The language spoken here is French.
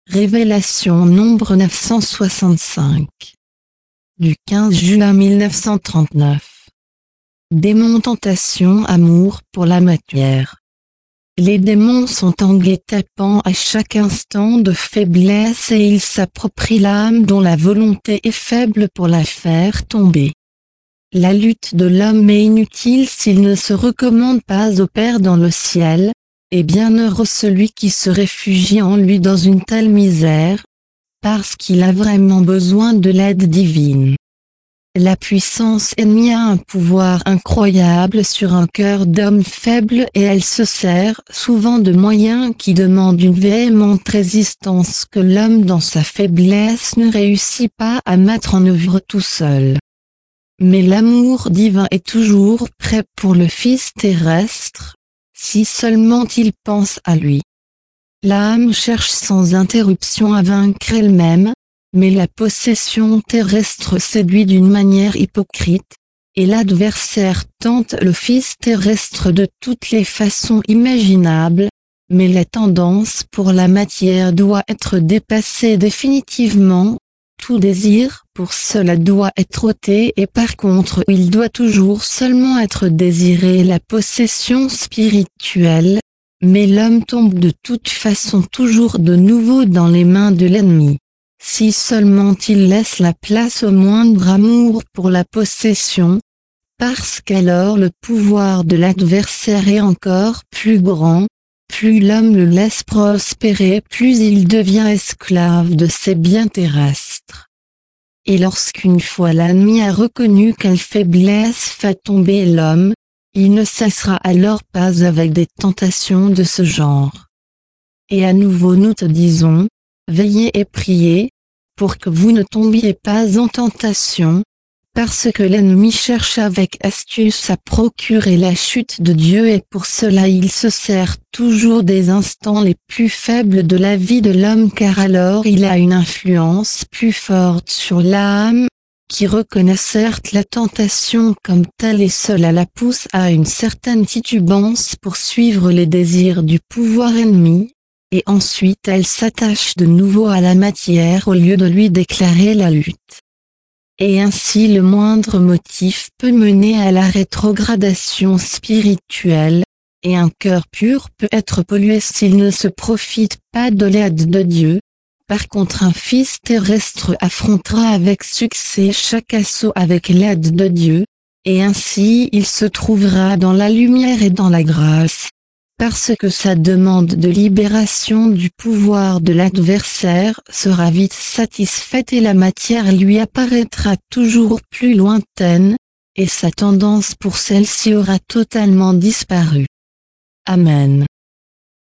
Révélation nombre 965. Du 15 juin 1939. Démon tentation amour pour la matière. Les démons sont en guet-apens à chaque instant de faiblesse et ils s'approprient l'âme dont la volonté est faible pour la faire tomber. La lutte de l'homme est inutile s'il ne se recommande pas au Père dans le ciel, et bienheureux celui qui se réfugie en lui dans une telle misère, parce qu'il a vraiment besoin de l'aide divine. La puissance ennemie a un pouvoir incroyable sur un cœur d'homme faible et elle se sert souvent de moyens qui demandent une véhémente résistance que l'homme dans sa faiblesse ne réussit pas à mettre en œuvre tout seul. Mais l'amour divin est toujours prêt pour le Fils terrestre, si seulement il pense à lui. L'âme cherche sans interruption à vaincre elle-même, mais la possession terrestre séduit d'une manière hypocrite, et l'adversaire tente le Fils terrestre de toutes les façons imaginables, mais la tendance pour la matière doit être dépassée définitivement. Tout désir pour cela doit être ôté et par contre il doit toujours seulement être désiré la possession spirituelle, mais l'homme tombe de toute façon toujours de nouveau dans les mains de l'ennemi. Si seulement il laisse la place au moindre amour pour la possession, parce qu'alors le pouvoir de l'adversaire est encore plus grand, plus l'homme le laisse prospérer, plus il devient esclave de ses biens terrestres. Et lorsqu'une fois l'ennemi a reconnu quelle faiblesse fait tomber l'homme, il ne cessera alors pas avec des tentations de ce genre. Et à nouveau nous te disons, veillez et priez, pour que vous ne tombiez pas en tentation, parce que l'ennemi cherche avec astuce à procurer la chute de Dieu et pour cela il se sert toujours des instants les plus faibles de la vie de l'homme car alors il a une influence plus forte sur l'âme, qui reconnaît certes la tentation comme telle et cela la pousse à une certaine titubance pour suivre les désirs du pouvoir ennemi, et ensuite elle s'attache de nouveau à la matière au lieu de lui déclarer la lutte. Et ainsi le moindre motif peut mener à la rétrogradation spirituelle, et un cœur pur peut être pollué s'il ne se profite pas de l'aide de Dieu. Par contre un fils terrestre affrontera avec succès chaque assaut avec l'aide de Dieu, et ainsi il se trouvera dans la lumière et dans la grâce, parce que sa demande de libération du pouvoir de l'adversaire sera vite satisfaite et la matière lui apparaîtra toujours plus lointaine, et sa tendance pour celle-ci aura totalement disparu. Amen.